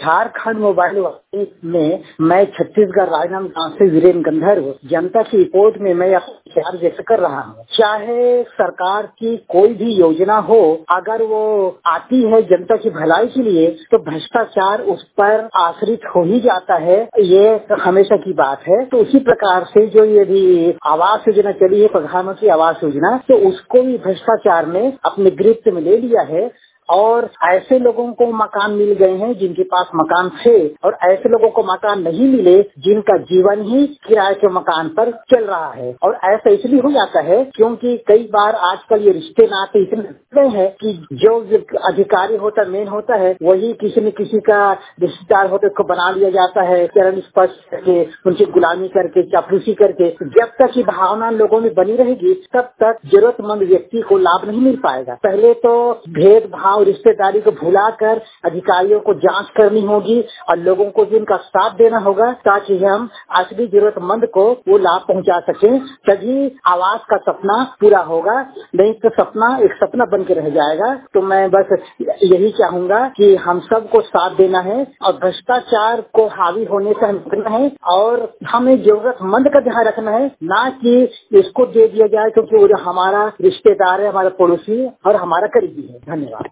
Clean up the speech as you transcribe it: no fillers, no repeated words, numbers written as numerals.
Jharkhand mobile वाहिनी में मैं छत्तीसगढ़ राजनांदगांव से वीरेंद्र गंधर्व जनता की रिपोर्ट में मैं अपने विचार व्यक्त कर रहा हूँ। चाहे सरकार की कोई भी योजना हो, अगर वो आती है जनता की भलाई के लिए तो भ्रष्टाचार उस पर आश्रित हो ही जाता है, ये हमेशा की बात है। तो उसी प्रकार से जो ये भी आवास योजना चली है, प्रधानमंत्री आवास योजना, तो उसको भी भ्रष्टाचार ने अपने गिरफ्त में ले लिया है और ऐसे लोगों को मकान मिल गए हैं जिनके पास मकान थे और ऐसे लोगों को मकान नहीं मिले जिनका जीवन ही किराए के मकान पर चल रहा है। और ऐसा इसलिए हो जाता है क्योंकि कई बार आजकल ये रिश्ते नाते इतने गए हैं कि जो अधिकारी होता मेन होता है वही किसी न किसी का रिश्तेदार होता उसको बना लिया जाता है, चरण स्पर्श करके, उनकी गुलामी करके, चापलूसी करके। जब तक ये भावना लोगों में बनी रहेगी तब तक जरूरतमंद व्यक्ति को लाभ नहीं मिल पाएगा। पहले तो भेदभाव रिश्तेदारी को भुलाकर अधिकारियों को जांच करनी होगी और लोगों को जिनका साथ देना होगा ताकि हम असली जरूरतमंद को वो लाभ पहुंचा सकें, तभी आवास का सपना पूरा होगा। नहीं तो सपना एक सपना बन के रह जाएगा। तो मैं बस यही चाहूंगा कि हम सबको साथ देना है और भ्रष्टाचार को हावी होने से हम रोकना है और हमें जरूरतमंद का ध्यान रखना है, ना कि इसको दे दिया जाए क्योंकि वो हमारा रिश्तेदार है, हमारा पड़ोसी और हमारा करीबी है। धन्यवाद।